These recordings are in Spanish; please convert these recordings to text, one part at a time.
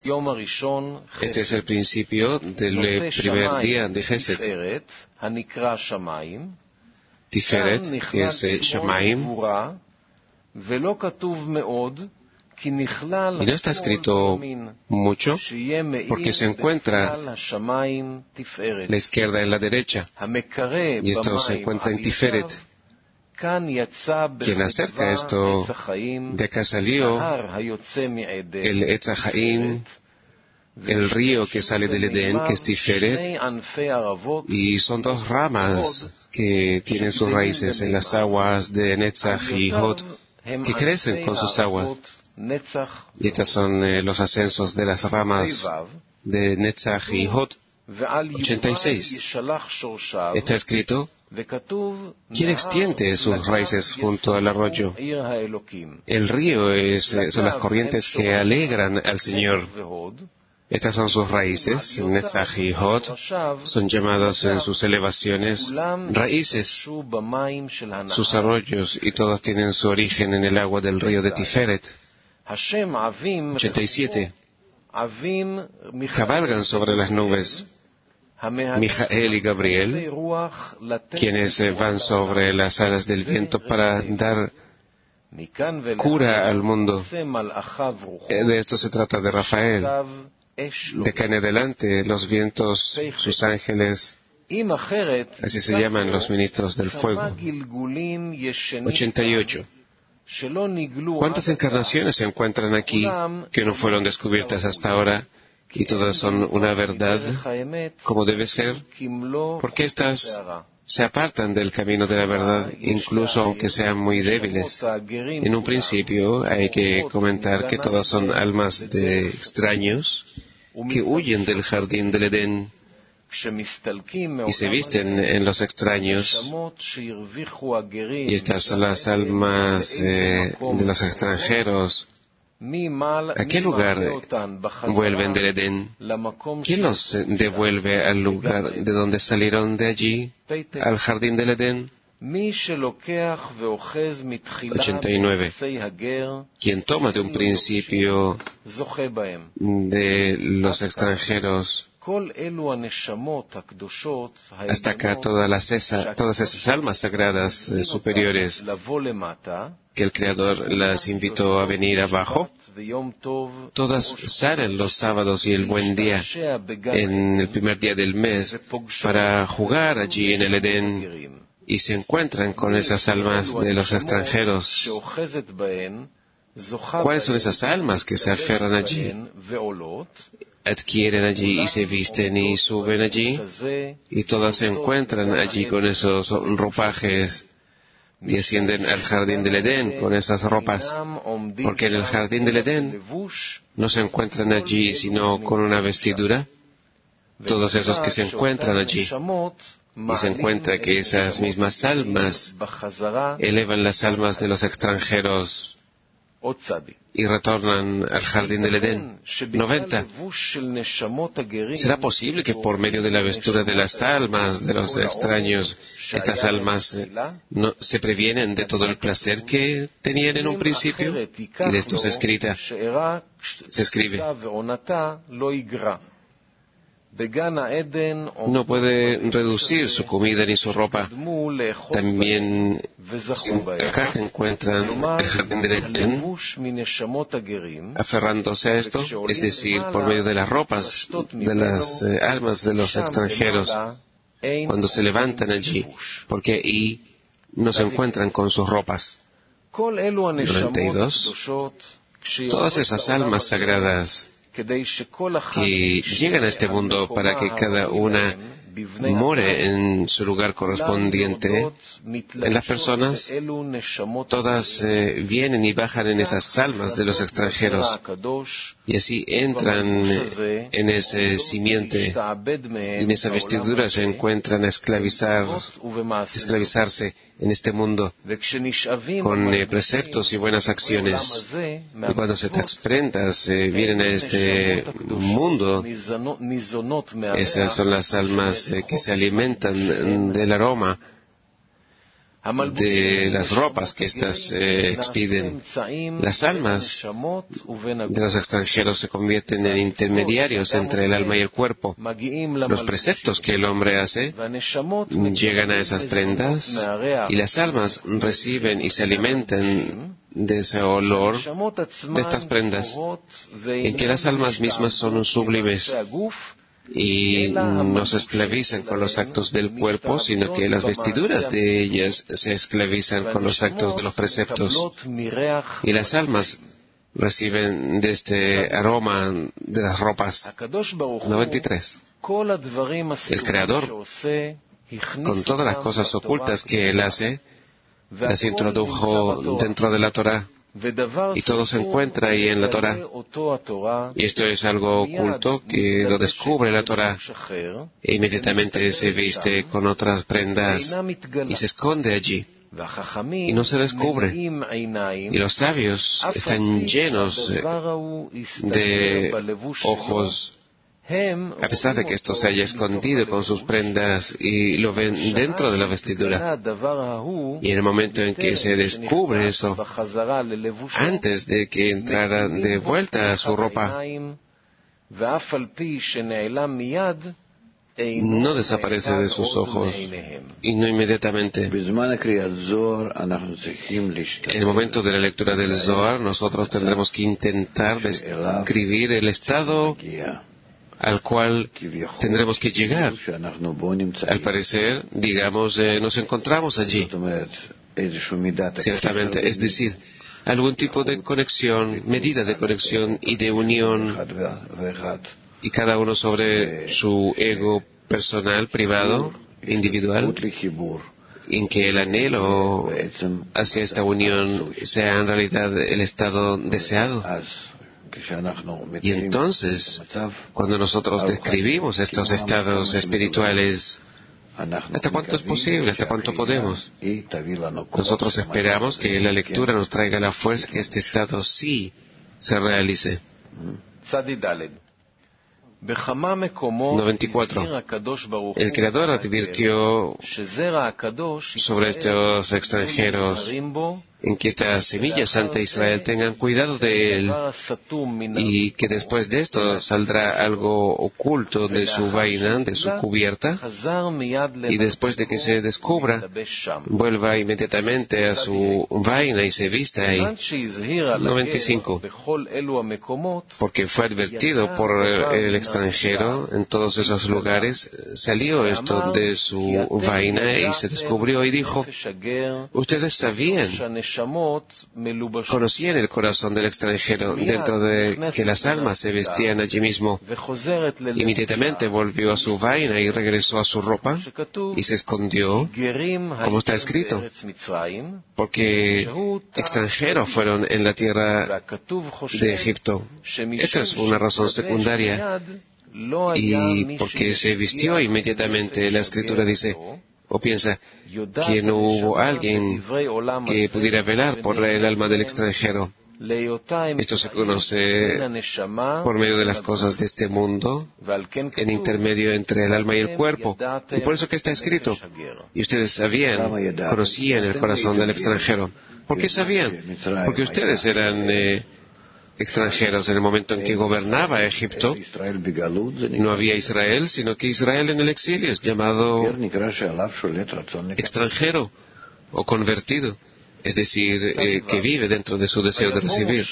Este es el principio del primer día de Gesed. Tiferet, que es Shamaim, y no está escrito mucho porque se encuentra la izquierda y la derecha, y esto se encuentra en Tiferet. Quien acerca esto, de acá salió el Etz HaChaim, el río que sale del Edén, que es Tiferet, y son dos ramas que tienen sus raíces en las aguas de Netzach y Hod, que crecen con sus aguas. Y estos son los ascensos de las ramas de Netzach y Hod. 86. Está escrito: ¿quién extiende sus raíces junto al arroyo? El río son las corrientes que alegran al Señor. Estas son sus raíces. Netzach y Hod son llamados en sus elevaciones raíces. Sus arroyos y todos tienen su origen en el agua del río de Tiferet. 87. Cabalgan sobre las nubes Mijael y Gabriel, quienes van sobre las alas del viento para dar cura al mundo. De esto se trata de Rafael. De acá en adelante, los vientos, sus ángeles, así se llaman los ministros del fuego. 88. ¿Cuántas encarnaciones se encuentran aquí que no fueron descubiertas hasta ahora? Y todas son una verdad, como debe ser, porque estas se apartan del camino de la verdad, incluso aunque sean muy débiles. En un principio hay que comentar que todas son almas de extraños que huyen del jardín del Edén y se visten en los extraños. Y estas son las almas de los extranjeros. ¿A qué lugar vuelven del Edén? ¿Quién los devuelve al lugar de donde salieron de allí, al jardín del Edén? 89. Quien toma de un principio de los extranjeros hasta acá todas esas almas sagradas superiores que el Creador las invitó a venir abajo, todas salen los sábados y el buen día en el primer día del mes para jugar allí en el Edén, y se encuentran con esas almas de los extranjeros. ¿Cuáles son esas almas que se aferran allí, adquieren allí y se visten y suben allí? Y todas se encuentran allí con esos ropajes y ascienden al jardín del Edén con esas ropas, porque en el jardín del Edén no se encuentran allí sino con una vestidura. Todos esos que se encuentran allí, y se encuentra que esas mismas almas elevan las almas de los extranjeros y retornan al jardín del Edén. 90. ¿Será posible que por medio de la vestura de las almas de los extraños, estas almas no se previenen de todo el placer que tenían en un principio? Y de esto se escribe: no puede reducir su comida ni su ropa. También acá se encuentran el jardín del Edén, aferrándose a esto, es decir, por medio de las ropas de las almas de los extranjeros, cuando se levantan allí, porque ahí no se encuentran con sus ropas. 92. Todas esas almas sagradas que llegan a este mundo para que cada una more en su lugar correspondiente en las personas, todas vienen y bajan en esas almas de los extranjeros, y así entran en ese simiente, y en esa vestidura se encuentran a esclavizarse en este mundo con preceptos y buenas acciones. Y cuando se prendas vienen a este mundo, esas son las almas que se alimentan del aroma. de las ropas que éstas expiden. Las almas de los extranjeros se convierten en intermediarios entre el alma y el cuerpo. Los preceptos que el hombre hace llegan a esas prendas y las almas reciben y se alimentan de ese olor de estas prendas, en que las almas mismas son sublimes y no se esclavizan con los actos del cuerpo, sino que las vestiduras de ellas se esclavizan con los actos de los preceptos. Y las almas reciben de este aroma de las ropas. 93. El Creador, con todas las cosas ocultas que Él hace, las introdujo dentro de la Torah. Y todo se encuentra ahí en la Torah. Y esto es algo oculto que lo descubre la Torah. E inmediatamente se viste con otras prendas y se esconde allí. Y no se descubre. Y los sabios están llenos de ojos, a pesar de que esto se haya escondido con sus prendas, y lo ven dentro de la vestidura. Y en el momento en que se descubre eso, antes de que entrara de vuelta a su ropa, no desaparece de sus ojos, y no inmediatamente. En el momento de la lectura del Zohar, nosotros tendremos que intentar describir el estado al cual tendremos que llegar. Al parecer, digamos, nos encontramos allí. Ciertamente, es decir, algún tipo de conexión, medida de conexión y de unión, y cada uno sobre su ego personal, privado, individual, en que el anhelo hacia esta unión sea en realidad el estado deseado. Y entonces, cuando nosotros describimos estos estados espirituales, ¿hasta cuánto es posible? ¿Hasta cuánto podemos? Nosotros esperamos que la lectura nos traiga la fuerza que este estado sí se realice. 94. El Creador advirtió sobre estos extranjeros en que esta semilla santa de Israel tengan cuidado de él, y que después de esto saldrá algo oculto de su vaina, de su cubierta, y después de que se descubra, vuelva inmediatamente a su vaina y se vista ahí. 95. Porque fue advertido por el extranjero en todos esos lugares, salió esto de su vaina y se descubrió y dijo: ustedes sabían, conocían el corazón del extranjero, dentro de que las almas se vestían allí mismo. Inmediatamente volvió a su vaina y regresó a su ropa y se escondió, como está escrito, porque extranjeros fueron en la tierra de Egipto. Esto es una razón secundaria. Y porque se vistió inmediatamente, la Escritura dice, o piensa, que no hubo alguien que pudiera velar por el alma del extranjero. Esto se conoce por medio de las cosas de este mundo, en intermedio entre el alma y el cuerpo. Y por eso que está escrito, y ustedes sabían, conocían el corazón del extranjero. ¿Por qué sabían? Porque ustedes eran extranjeros en el momento en que gobernaba Egipto. No había Israel, sino que Israel en el exilio es llamado extranjero o convertido, es decir, que vive dentro de su deseo de recibir.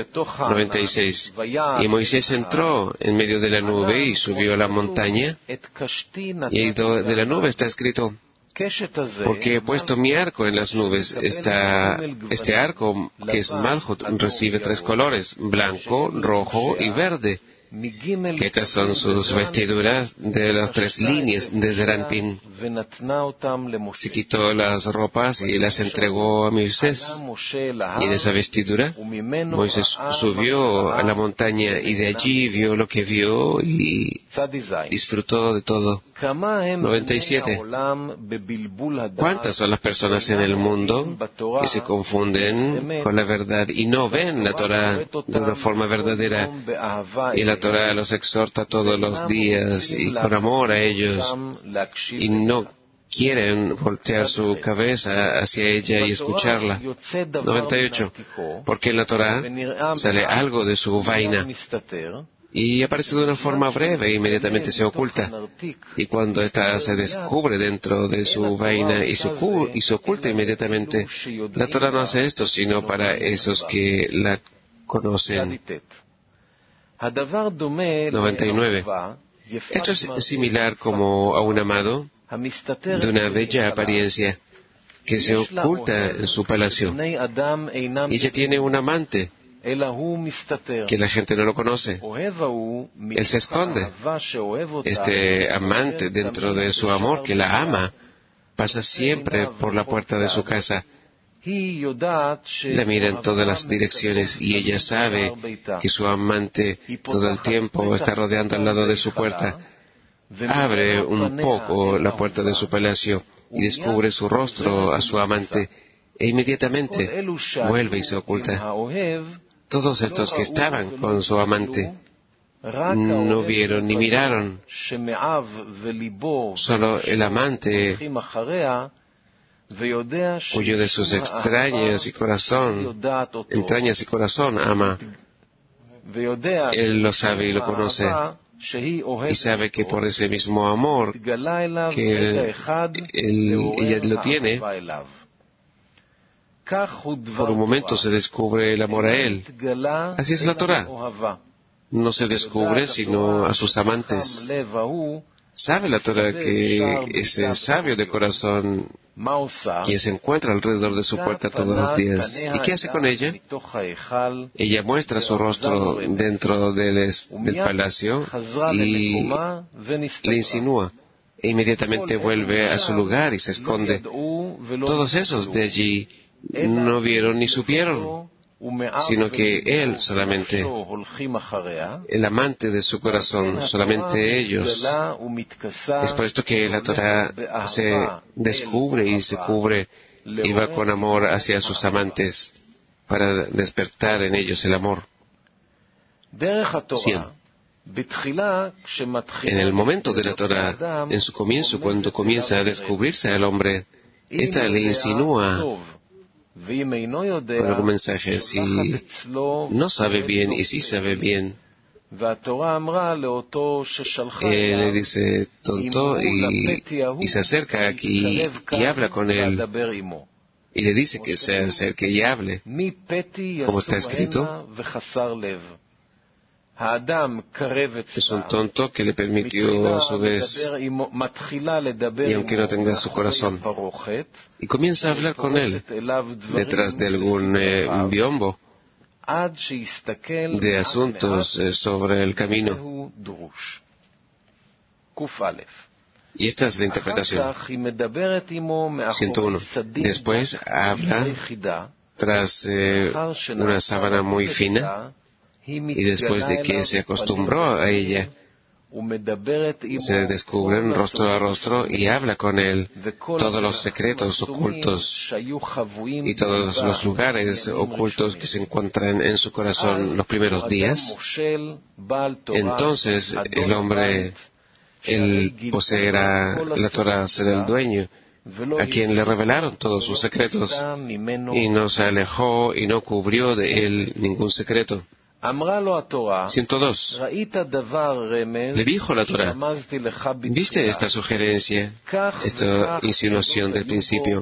96. Y Moisés entró en medio de la nube y subió a la montaña, y ahí de la nube está escrito: porque he puesto mi arco en las nubes. Este arco, que es Malhut, recibe 3 colores: blanco, rojo y verde. Que estas son sus vestiduras de las 3 líneas de Zeranpin. Se quitó las ropas y las entregó a Moisés. Y en esa vestidura, Moisés subió a la montaña y de allí vio lo que vio y disfrutó de todo. 97. ¿Cuántas son las personas en el mundo que se confunden con la verdad y no ven la Torah de una forma verdadera? Y la Torah los exhorta todos los días y con amor a ellos, y no quieren voltear su cabeza hacia ella y escucharla. 98. Porque en la Torá sale algo de su vaina y aparece de una forma breve e inmediatamente se oculta. Y cuando ésta se descubre dentro de su vaina y se oculta inmediatamente, la Torá no hace esto sino para esos que la conocen. 99. Esto es similar como a un amado de una bella apariencia que se oculta en su palacio. Y ella tiene un amante que la gente no lo conoce. Él se esconde. Este amante, dentro de su amor, que la ama, pasa siempre por la puerta de su casa. La mira en todas las direcciones y ella sabe que su amante todo el tiempo está rodeando al lado de su puerta. Abre un poco la puerta de su palacio y descubre su rostro a su amante e inmediatamente vuelve y se oculta. Todos estos que estaban con su amante no vieron ni miraron. Solo el amante, cuyo de sus entrañas y corazón ama, él lo sabe y lo conoce, y sabe que por ese mismo amor que ella lo tiene, por un momento se descubre el amor a él. Así es la Torá. No se descubre sino a sus amantes. Sabe la Torá que ese sabio de corazón, quien se encuentra alrededor de su puerta todos los días. ¿Y qué hace con ella? Ella muestra su rostro dentro del palacio y le insinúa. E inmediatamente vuelve a su lugar y se esconde. Todos esos de allí no vieron ni supieron, sino que él solamente, el amante de su corazón, solamente ellos. Es por esto que la Torá se descubre y se cubre y va con amor hacia sus amantes para despertar en ellos el amor. 100. En el momento de la Torá, en su comienzo, cuando comienza a descubrirse al hombre, esta le insinúa con algún mensaje, si no sabe bien y si sabe bien. Le dice tonto y se acerca aquí y habla con él. Y le dice que se acerque y hable. Como está escrito, es un tonto que le permitió a su vez, y aunque no tenga su corazón, y comienza a hablar con él detrás de algún biombo de asuntos sobre el camino. Y esta es la interpretación. 101. Después habla tras una sábana muy fina, y después de que se acostumbró a ella, se descubren rostro a rostro y habla con él todos los secretos ocultos y todos los lugares ocultos que se encuentran en su corazón los primeros días. Entonces el hombre, él poseerá la Torá, será el dueño, a quien le revelaron todos sus secretos, y no se alejó y no cubrió de él ningún secreto. 102. Le dijo la Torá: ¿viste esta sugerencia, esta insinuación del principio?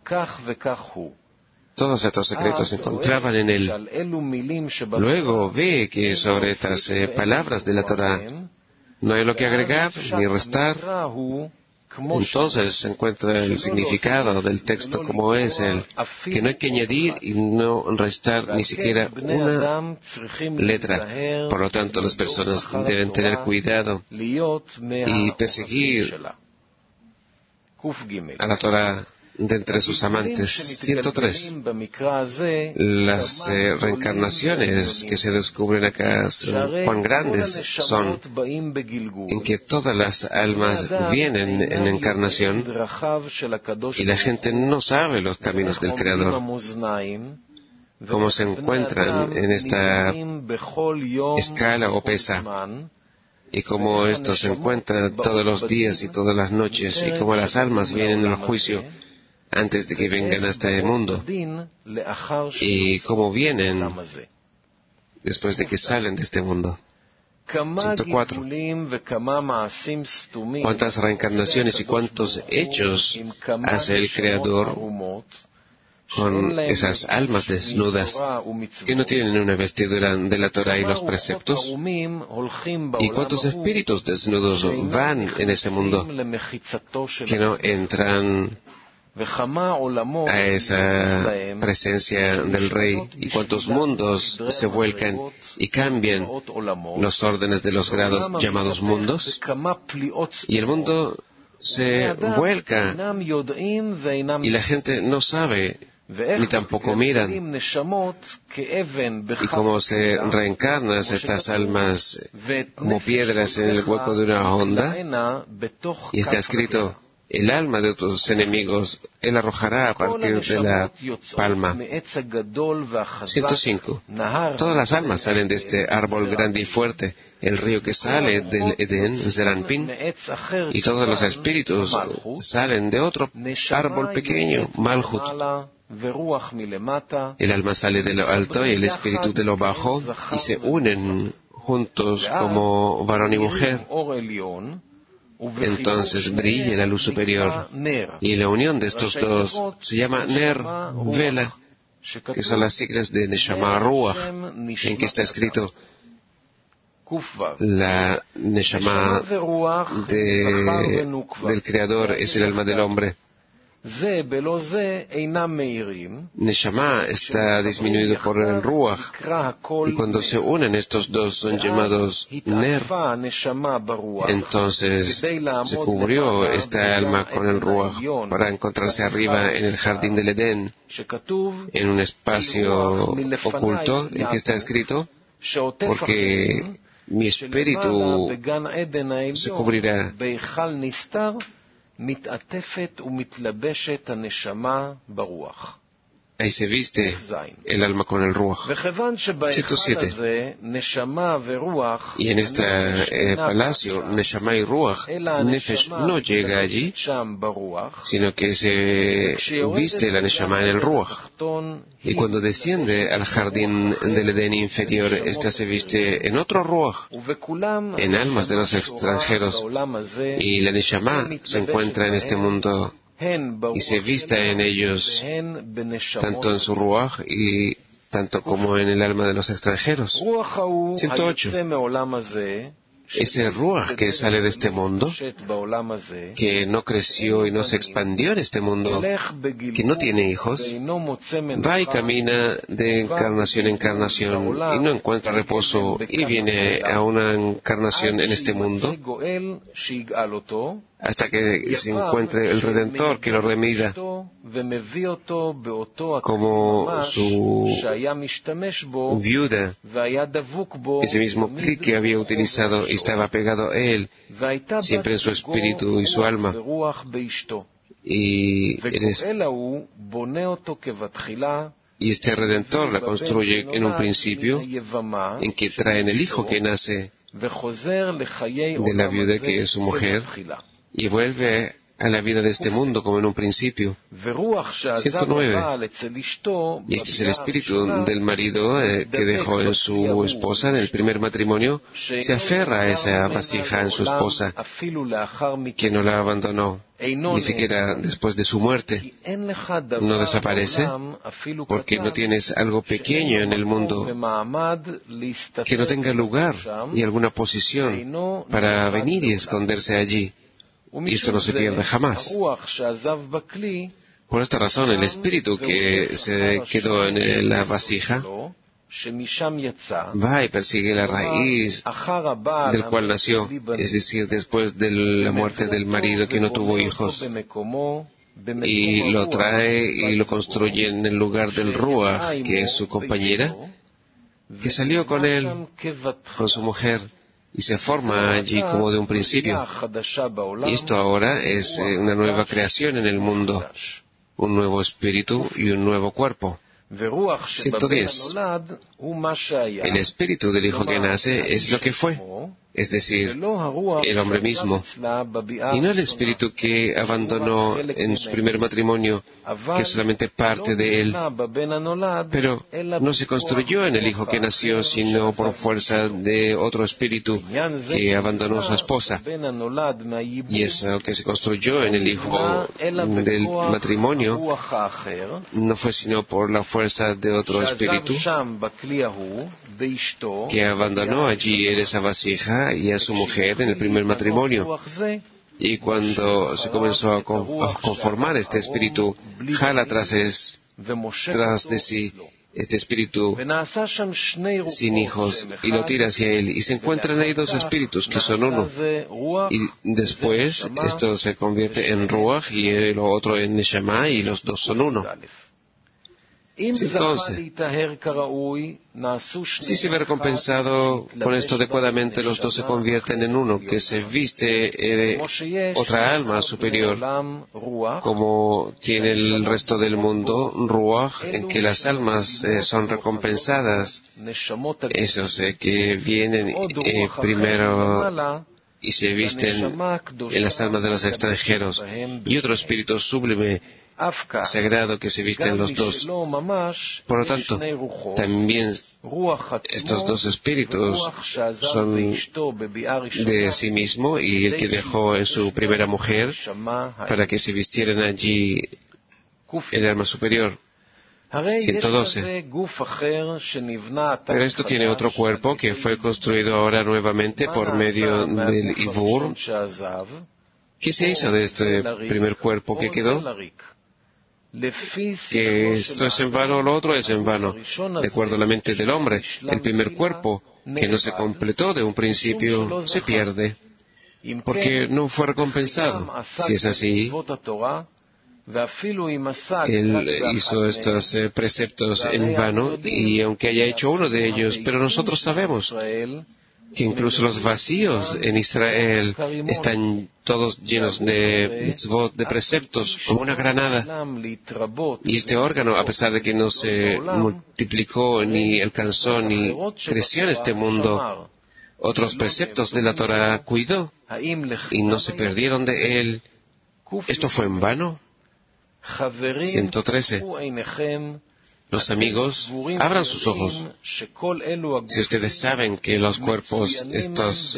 Todos estos secretos se encontraban en él. Luego ve que sobre estas palabras de la Torá no hay lo que agregar ni restar. Entonces se encuentra el significado del texto como es él, que no hay que añadir y no restar ni siquiera una letra. Por lo tanto, las personas deben tener cuidado y perseguir a la Torá de entre sus amantes. 103. Las reencarnaciones que se descubren acá son cuán grandes son, en que todas las almas vienen en encarnación y la gente no sabe los caminos del Creador, cómo se encuentran en esta escala o pesa, y cómo esto se encuentra todos los días y todas las noches, y cómo las almas vienen al juicio antes de que vengan a este mundo, y cómo vienen después de que salen de este mundo. 104. ¿Cuántas reencarnaciones y cuántos hechos hace el Creador con esas almas desnudas que no tienen una vestidura de la Torah y los preceptos? ¿Y cuántos espíritus desnudos van en ese mundo que no entran a esa presencia del Rey? ¿Y cuántos mundos se vuelcan y cambian los órdenes de los grados llamados mundos? Y el mundo se vuelca y la gente no sabe ni tampoco miran. Y cómo se reencarnan estas almas como piedras en el hueco de una honda, y está escrito: el alma de tus enemigos él arrojará a partir de la palma. 105. Todas las almas salen de este árbol grande y fuerte, el río que sale del Edén, Zeranpin, y todos los espíritus salen de otro árbol pequeño, Malhut. El alma sale de lo alto y el espíritu de lo bajo, y se unen juntos como varón y mujer. Entonces brilla la luz superior, y la unión de estos dos se llama Ner, vela, que son las siglas de Neshama Ruach, en que está escrito: la Neshama del Creador es el alma del hombre. Neshama está disminuido por el Ruach, y cuando se unen estos dos son llamados Ner. Entonces se cubrió esta alma con el Ruach para encontrarse arriba en el jardín del Edén, en un espacio oculto en que está escrito: porque mi espíritu se cubrirá. Ahí se viste el alma con el Ruach. 107. Y en este palacio, Neshama y Ruach, Nefesh no llega allí, sino que se viste la Neshama en el Ruach. Y cuando desciende al jardín del Edén inferior, ésta se viste en otro Ruach, en almas de los extranjeros. Y la Neshama se encuentra en este mundo y se vista en ellos, tanto en su Ruach y tanto como en el alma de los extranjeros. 108. Ese Ruach que sale de este mundo, que no creció y no se expandió en este mundo, que no tiene hijos, va y camina de encarnación en encarnación y no encuentra reposo, y viene a una encarnación en este mundo hasta que se encuentre el Redentor que lo remida, como su viuda, ese mismo clic que había utilizado y estaba pegado a él, siempre en su espíritu y su alma. Y este Redentor la construye en un principio, en que traen el hijo que nace de la viuda que es su mujer, y vuelve a la vida de este mundo como en un principio. 109. Y este es el espíritu del marido que dejó en su esposa en el primer matrimonio, se aferra a esa vasija en su esposa, que no la abandonó, ni siquiera después de su muerte. No desaparece, porque no tienes algo pequeño en el mundo que no tenga lugar y alguna posición para venir y esconderse allí. Y esto no se pierde jamás. Por esta razón, el espíritu que se quedó en la vasija va y persigue la raíz del cual nació, es decir, después de la muerte del marido que no tuvo hijos, y lo trae y lo construye en el lugar del Ruach, que es su compañera, que salió con él, con su mujer, y se forma allí como de un principio. Y esto ahora es una nueva creación en el mundo, un nuevo espíritu y un nuevo cuerpo. 110. El espíritu del hijo que nace es lo que fue, es decir, el hombre mismo, y no el espíritu que abandonó en su primer matrimonio, que es solamente parte de él, pero no se construyó en el hijo que nació, sino por fuerza de otro espíritu que abandonó a su esposa. Y eso que se construyó en el hijo del matrimonio no fue sino por la fuerza de otro espíritu que abandonó allí en esa vasija y a su mujer en el primer matrimonio. Y cuando se comenzó a conformar, este espíritu jala tras de sí este espíritu sin hijos y lo tira hacia él. Y se encuentran ahí dos espíritus que son uno. Y después esto se convierte en Ruach y el otro en Neshama y los dos son uno. Entonces, si se ve recompensado con esto adecuadamente, los dos se convierten en uno, que se viste otra alma superior, como tiene el resto del mundo, Ruach, en que las almas son recompensadas, esos que vienen primero y se visten en las almas de los extranjeros, y otro espíritu sublime, sagrado, que se visten los dos. Por lo tanto, también estos dos espíritus son de sí mismo, y el que dejó en su primera mujer para que se vistieran allí el alma superior. 112. Pero esto tiene otro cuerpo que fue construido ahora nuevamente por medio del Ivur. ¿Qué se hizo de este primer cuerpo que quedó? Que esto es en vano o lo otro es en vano, de acuerdo a la mente del hombre. El primer cuerpo, que no se completó de un principio, se pierde, porque no fue recompensado. Si es así, él hizo estos preceptos en vano, y aunque haya hecho uno de ellos, pero nosotros sabemos que incluso los vacíos en Israel están todos llenos de mitzvot, de preceptos, como una granada. Y este órgano, a pesar de que no se multiplicó, ni alcanzó, ni creció en este mundo, otros preceptos de la Torah cuidó, y no se perdieron de él. ¿Esto fue en vano? 113. Los amigos, abran sus ojos. Si ustedes saben que los cuerpos estos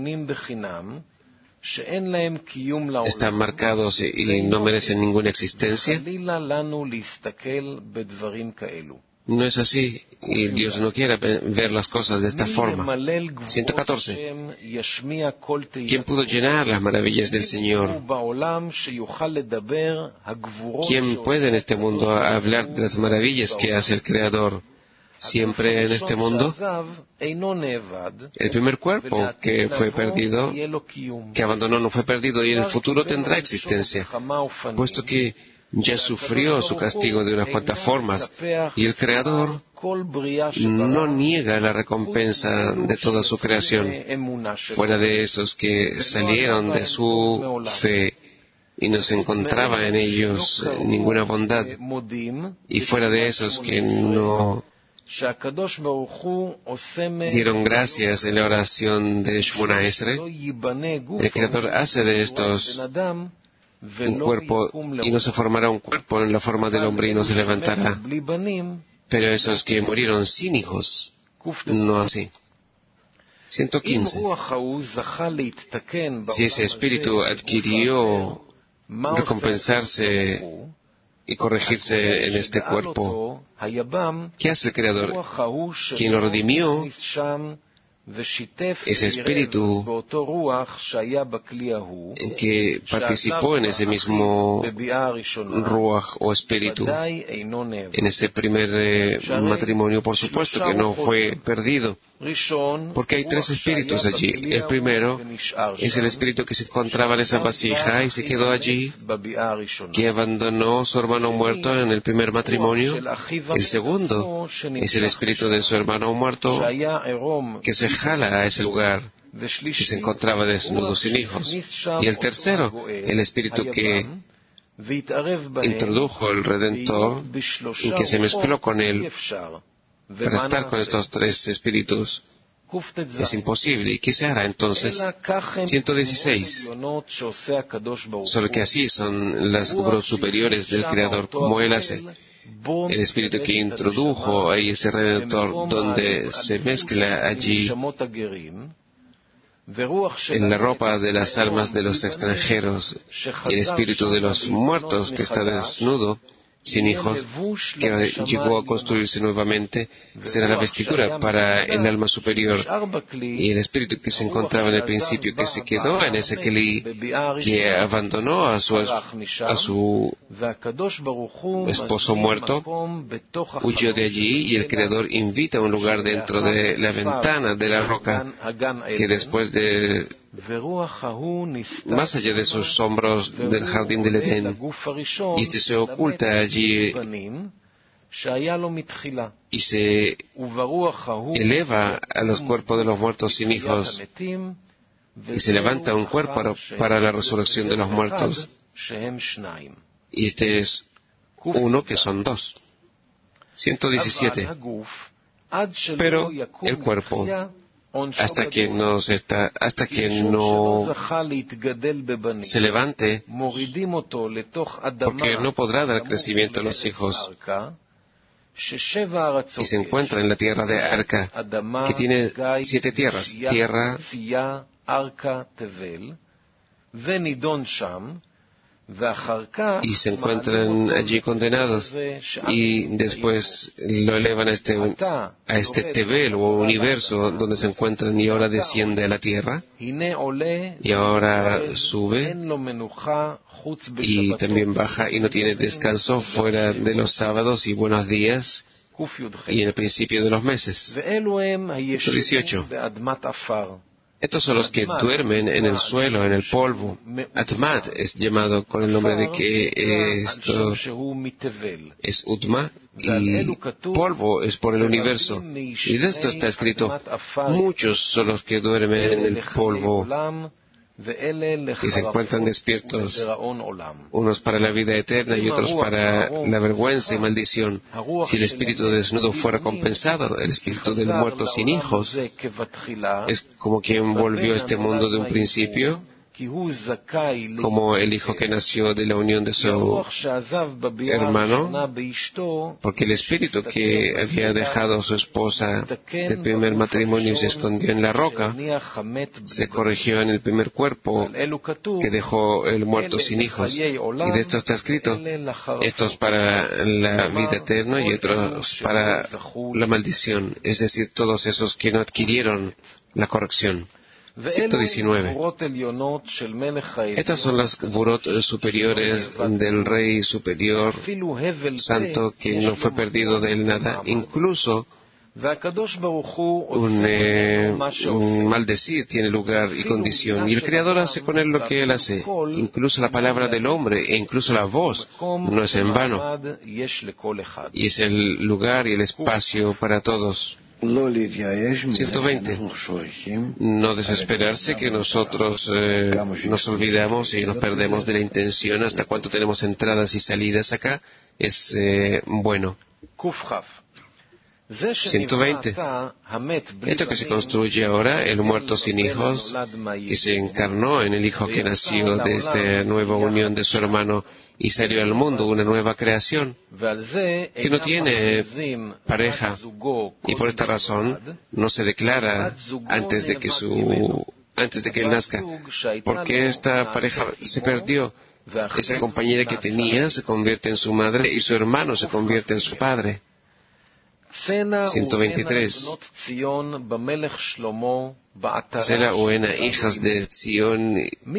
están marcados y no merecen ninguna existencia, no es así, y Dios no quiere ver las cosas de esta forma. 114. ¿Quién pudo llenar las maravillas del Señor? ¿Quién puede en este mundo hablar de las maravillas que hace el Creador? Siempre en este mundo, el primer cuerpo que fue perdido, que abandonó, no fue perdido, y en el futuro tendrá existencia, puesto que ya sufrió su castigo de unas cuantas formas, y el Creador no niega la recompensa de toda su creación, fuera de esos que salieron de su fe y no se encontraba en ellos ninguna bondad, y fuera de esos que no dieron gracias en la oración de Shemona Esrei. El Creador hace de estos un cuerpo, y no se formará un cuerpo en la forma del hombre y no se levantará. Pero esos que murieron sin hijos, no así. 115. Si ese espíritu adquirió recompensarse y corregirse en este cuerpo, ¿qué hace el Creador? Quien lo redimió, ese espíritu en que participó en ese mismo Ruach o espíritu, en ese primer matrimonio, por supuesto que no fue perdido, porque hay tres espíritus allí. El primero es el espíritu que se encontraba en esa vasija y se quedó allí, que abandonó su hermano muerto en el primer matrimonio. El segundo es el espíritu de su hermano muerto que se jala a ese lugar, que se encontraba desnudo sin hijos. Y el tercero, el espíritu que introdujo el Redentor y que se mezcló con él para estar con estos tres espíritus. Es imposible. ¿Y qué se hará entonces? 116. Solo que así son las gvorot superiores del Creador, como Él hace. El espíritu que introdujo ahí ese Redentor, donde se mezcla allí en la ropa de las almas de los extranjeros y el espíritu de los muertos que está desnudo, sin hijos, que llegó a construirse nuevamente, será la vestidura para el alma superior. Y el espíritu que se encontraba en el principio, que se quedó en ese Keli, que abandonó a su esposo muerto, huyó de allí, y el Creador invita a un lugar dentro de la ventana de la roca, que después de más allá de sus hombros del jardín del Edén, y este se oculta allí y se eleva a los cuerpos de los muertos sin hijos, y se levanta un cuerpo para la resurrección de los muertos, y este es uno que son dos. 117. Pero el cuerpo, hasta que no se levante, porque no podrá dar crecimiento a los hijos, y se encuentra en la tierra de Arca, que tiene 7 tierras, tierra, y se encuentran allí condenados, y después lo elevan a este Tevel o universo donde se encuentran, y ahora desciende a la tierra, y ahora sube y también baja, y no tiene descanso fuera de los sábados y buenos días y en el principio de los meses. 18. Estos son los que duermen en el suelo, en el polvo. Atmat es llamado con el nombre de que esto es Utma, y polvo es por el universo. Y de esto está escrito: muchos son los que duermen en el polvo, que se encuentran despiertos, unos para la vida eterna y otros para la vergüenza y maldición. Si el espíritu desnudo fuera compensado, el espíritu del muerto sin hijos es como quien volvió a este mundo de un principio, como el hijo que nació de la unión de su hermano, porque el espíritu que había dejado a su esposa del primer matrimonio y se escondió en la roca, se corrigió en el primer cuerpo que dejó el muerto sin hijos. Y de esto está escrito: estos para la vida eterna y otros para la maldición, es decir, todos esos que no adquirieron la corrección. 119. Estas son las gvorot superiores del Rey superior, santo, que no fue perdido de él nada. Incluso un maldecir tiene lugar y condición, y el Creador hace con él lo que él hace. Incluso la palabra del hombre e incluso la voz no es en vano, y es el lugar y el espacio para todos. 120. No desesperarse que nosotros nos olvidamos y nos perdemos de la intención hasta cuánto tenemos entradas y salidas acá. Es bueno. 120. Esto que se construye ahora, el muerto sin hijos, que se encarnó en el hijo que nació de esta nueva unión de su hermano y salió al mundo, una nueva creación, que no tiene pareja, y por esta razón no se declara antes de que él nazca, porque esta pareja se perdió. Esa compañera que tenía se convierte en su madre y su hermano se convierte en su padre. 123. Sela Uena, hijas de Sion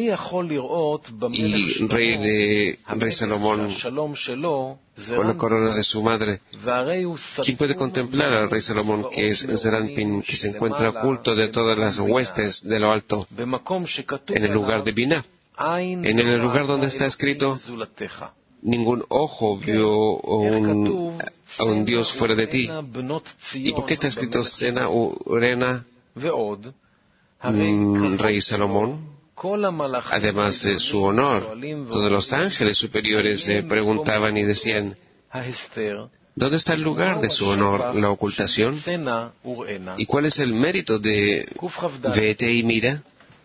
y rey Salomón, con la corona de su madre. ¿Quién puede contemplar al rey Salomón, que es Zeranpin, que se encuentra oculto de todas las huestes de lo alto, en el lugar de Binah, en el lugar donde está escrito: ningún ojo vio a un Dios fuera de ti? ¿Y por qué está escrito Sena Urena, rey Salomón? Además de su honor, todos los ángeles superiores preguntaban y decían: ¿Dónde está el lugar de su honor, la ocultación? ¿Y cuál es el mérito de Vete y mira?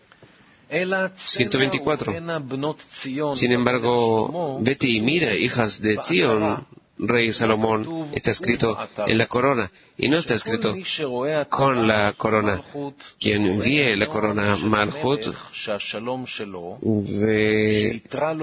124. Sin embargo, Vete y mira, hijas de Zion, rey Salomón, está escrito en la corona, y no está escrito con la corona. Quien vie la corona Malhut, ve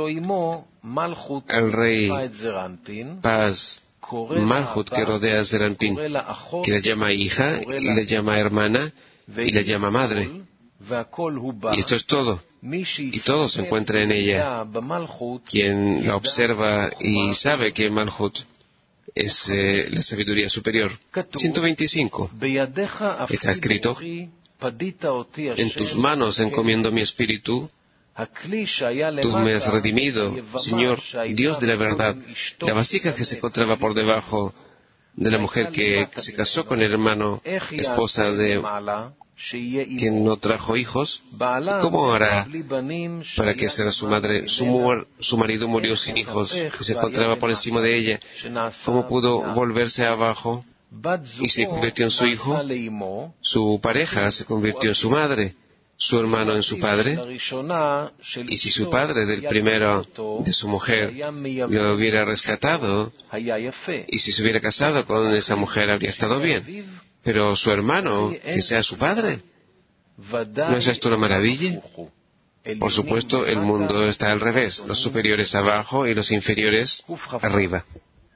al rey Paz, Malhut, que rodea a Zeranpin, que la llama hija, y la llama hermana, y la llama madre. Y esto es todo. Y todo se encuentra en ella. Quien la observa y sabe que Malhut es la sabiduría superior. 125. Está escrito: en tus manos encomiendo mi espíritu. Tú me has redimido, Señor, Dios de la verdad. La vasija que se encontraba por debajo de la mujer que se casó con el hermano, esposa de que no trajo hijos, ¿cómo hará para que sea su madre? Su marido murió sin hijos y se encontraba por encima de ella. ¿Cómo pudo volverse abajo y se convirtió en su hijo? Su pareja se convirtió en su madre, su hermano en su padre. Y si su padre del primero de su mujer lo hubiera rescatado, y si se hubiera casado con esa mujer, habría estado bien. Pero su hermano, que sea su padre, ¿no es esto una maravilla? Por supuesto, el mundo está al revés, los superiores abajo y los inferiores arriba.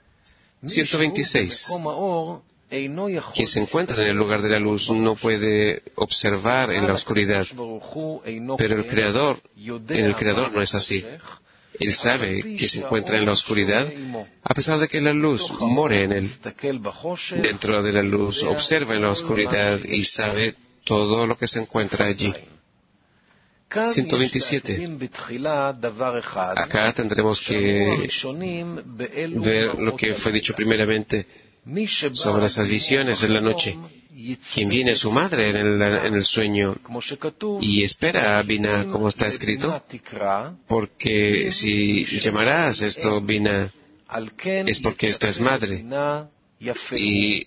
126. Quien se encuentra en el lugar de la luz no puede observar en la oscuridad, pero en el Creador no es así. Él sabe que se encuentra en la oscuridad, a pesar de que la luz more en él. Dentro de la luz observa en la oscuridad y sabe todo lo que se encuentra allí. 127. Acá tendremos que ver lo que fue dicho primeramente sobre esas visiones en la noche. Quien viene es su madre en el sueño y espera a Bina, como está escrito, porque si llamarás esto Bina, es porque esta es madre, y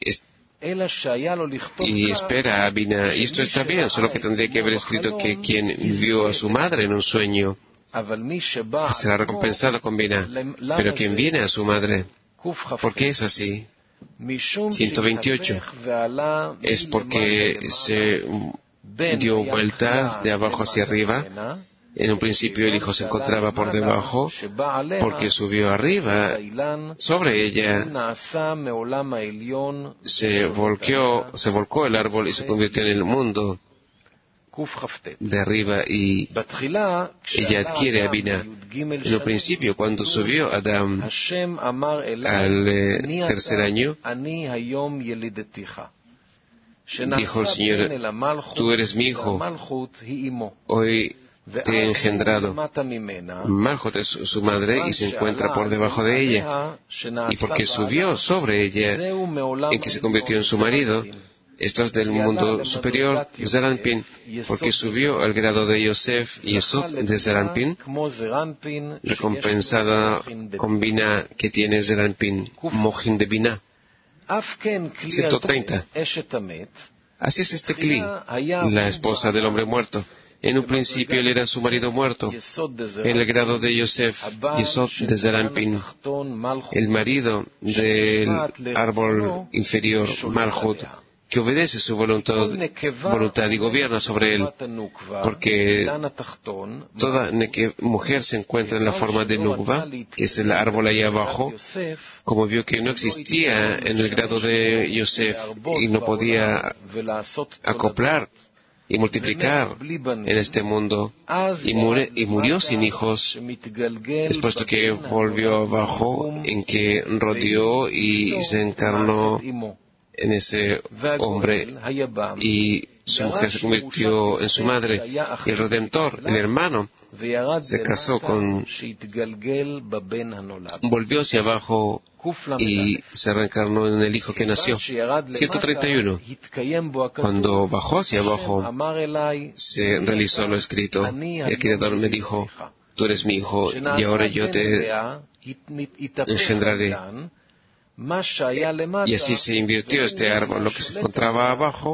espera a Bina, y esto está bien, solo que tendría que haber escrito que quien vio a su madre en un sueño será recompensado con Bina, pero quien viene a su madre, ¿por qué es así? 128. Es porque se dio vueltas de abajo hacia arriba. En un principio el hijo se encontraba por debajo, porque subió arriba sobre ella. Se volcó el árbol y se convirtió en el mundo de arriba, y ella adquiere a Bina. En un principio, cuando subió Adán al tercer año, dijo el Señor: tú eres mi hijo, hoy te he engendrado. Malhut es su madre y se encuentra por debajo de ella, y porque subió sobre ella, en que se convirtió en su marido. Esto es del mundo superior, Zeranpin, porque subió al grado de Yosef y Yesod de Zeranpin, recompensada con Bina que tiene Zeranpin, Mojin de Bina. 130. Así es este Kli, la esposa del hombre muerto. En un principio él era su marido muerto, en el grado de Yosef, Yesod de Zeranpin, el marido del árbol inferior, Malhut, que obedece su voluntad y gobierna sobre él, porque toda mujer se encuentra en la forma de Nukva, que es el árbol ahí abajo, como vio que no existía en el grado de Yosef y no podía acoplar y multiplicar en este mundo, y murió sin hijos, es puesto que volvió abajo, en que rodeó y se encarnó en ese hombre, y su mujer se convirtió en su madre, y el Redentor, el hermano, se casó volvió hacia abajo y se reencarnó en el hijo que nació. 131. Cuando bajó hacia abajo, se realizó lo escrito. El Creador me dijo: tú eres mi hijo, y ahora yo te engendraré. Y así se invirtió este árbol, lo que se encontraba abajo,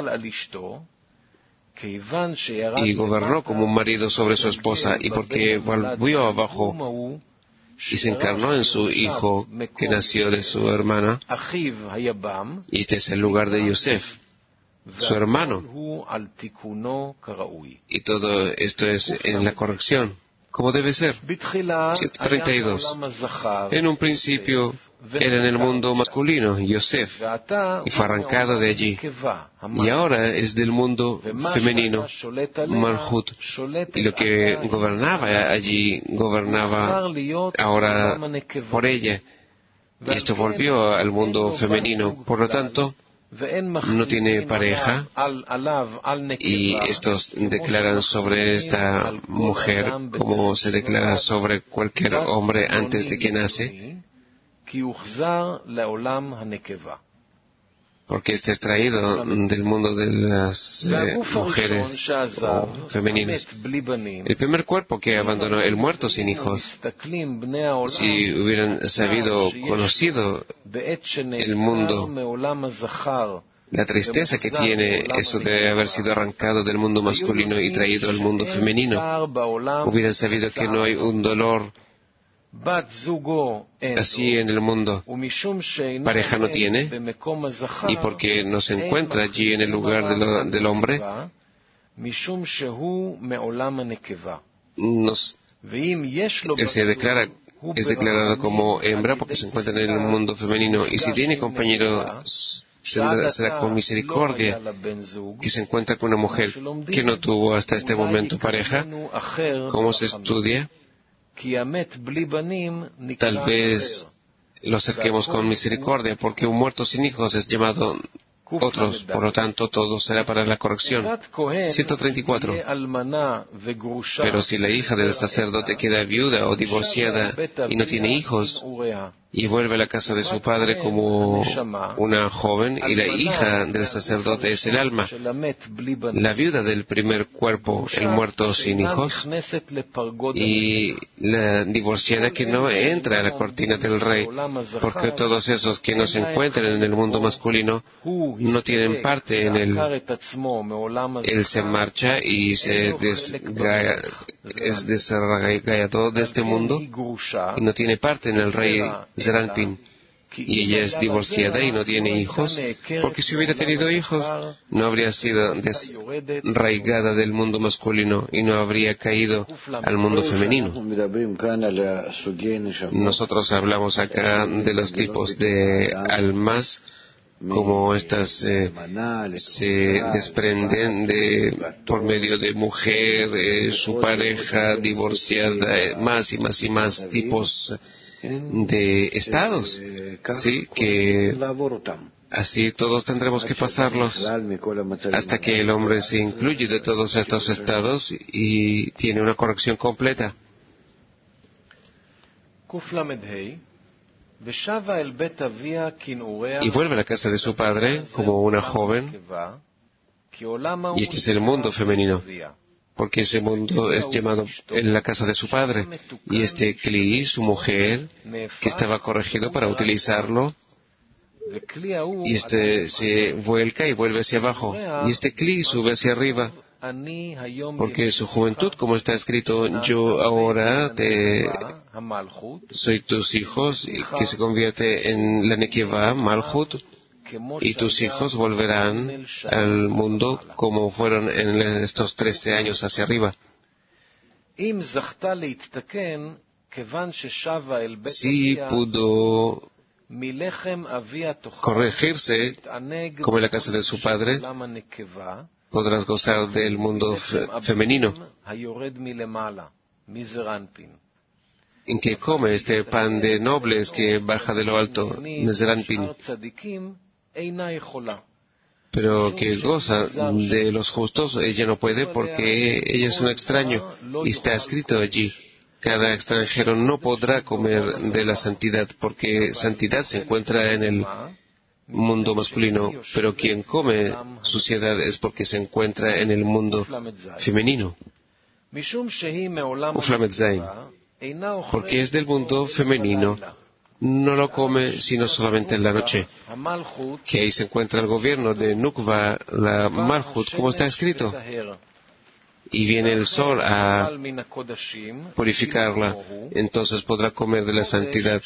y gobernó como un marido sobre su esposa, y porque volvió abajo y se encarnó en su hijo que nació de su hermana, y este es el lugar de Yosef, su hermano. Y todo esto es en la corrección, como debe ser. 132. En un principio era en el mundo masculino, Yosef, y fue arrancado de allí. Y ahora es del mundo femenino, Malhut. Y lo que gobernaba allí, gobernaba ahora por ella. Y esto volvió al mundo femenino. Por lo tanto, no tiene pareja, y estos declaran sobre esta mujer como se declara sobre cualquier hombre antes de que nace, porque está extraído del mundo de las mujeres femeninas. El primer cuerpo que abandonó, el muerto sin hijos, si hubieran sabido, conocido el mundo, la tristeza que tiene eso de haber sido arrancado del mundo masculino y traído al mundo femenino, hubieran sabido que no hay un dolor así en el mundo. Pareja no tiene, y porque no se encuentra allí en el lugar del hombre, él es declarado como hembra porque se encuentra en el mundo femenino, y si tiene compañero será con misericordia, que se encuentra con una mujer que no tuvo hasta este momento pareja. ¿Cómo se estudia? Tal vez lo acerquemos con misericordia, porque un muerto sin hijos es llamado otros, por lo tanto todo será para la corrección. 134. Pero si la hija del sacerdote queda viuda o divorciada y no tiene hijos, y vuelve a la casa de su padre como una joven, y la hija del sacerdote es el alma, la viuda del primer cuerpo, el muerto sin hijos, y la divorciada que no entra a la cortina del rey, porque todos esos que no se encuentran en el mundo masculino no tienen parte en él. Él se marcha y es desarraigado de este mundo y no tiene parte en el rey Zeranpin. Y ella es divorciada y no tiene hijos, porque si hubiera tenido hijos no habría sido desarraigada del mundo masculino y no habría caído al mundo femenino. Nosotros hablamos acá de los tipos de almas, como estas se desprenden por medio de mujer, su pareja divorciada, más y más y más tipos de estados, sí, que así todos tendremos que pasarlos hasta que el hombre se incluye de todos estos estados y tiene una corrección completa. Y vuelve a la casa de su padre como una joven, y este es el mundo femenino, porque ese mundo es llamado en la casa de su padre, y este Kli, su mujer, que estaba corregido para utilizarlo, y este se vuelca y vuelve hacia abajo, y este Kli sube hacia arriba, porque su juventud, como está escrito, yo ahora soy tus hijos, que se convierte en la Nekeva, Malhut, y tus hijos volverán al mundo como fueron en estos 13 años hacia arriba. Si pudo corregirse como en la casa de su padre, podrás gozar del mundo femenino, en que come este pan de nobles que baja de lo alto, Zeranpin, pero que goza de los justos. Ella no puede porque ella es un extraño, y está escrito allí: cada extranjero no podrá comer de la santidad, porque santidad se encuentra en el mundo masculino, pero quien come suciedad es porque se encuentra en el mundo femenino. Uflamet Zain, porque es del mundo femenino, no lo come sino solamente en la noche, que ahí se encuentra el gobierno de Nukva, la Malhut, como está escrito, y viene el sol a purificarla, entonces podrá comer de la santidad,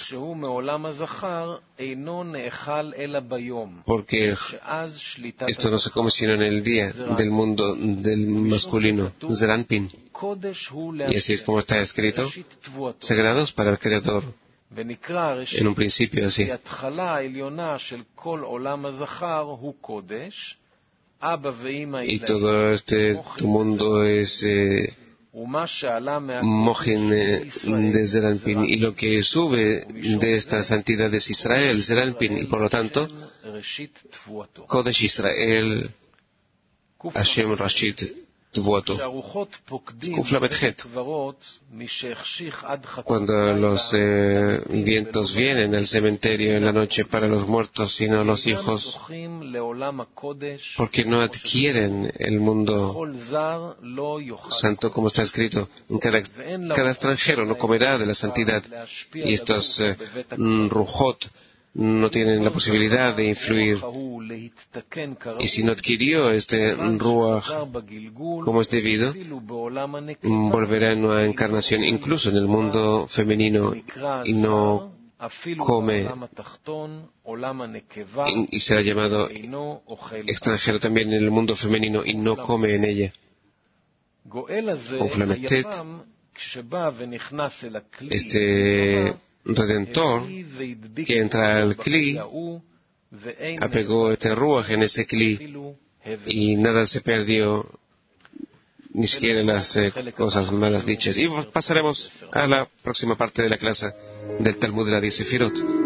porque esto no se come sino en el día del mundo del masculino, Zeranpin, y así es como está escrito, sagrados para el Creador, en un principio así. Y todo este mundo es Mojen de Zeranpin, y lo que sube de esta santidad es Israel, Zeranpin, y por lo tanto, Kodesh Israel, Hashem Rashid Tvuoto. Kuflametchet. Cuando los vientos vienen al cementerio en la noche para los muertos, sino los hijos, porque no adquieren el mundo santo como está escrito. Cada extranjero no comerá de la santidad, y estos rujot no tienen la posibilidad de influir. Y si no adquirió este ruach como es debido, volverá en una encarnación incluso en el mundo femenino y no come, y será llamado extranjero también en el mundo femenino y no come en ella. Con Flametet, este Redentor que entra al Kli apegó este ruach en ese Kli y nada se perdió, ni siquiera las cosas malas dichas. Y pasaremos a la próxima parte de la clase del Talmud de la 10 Sefirot.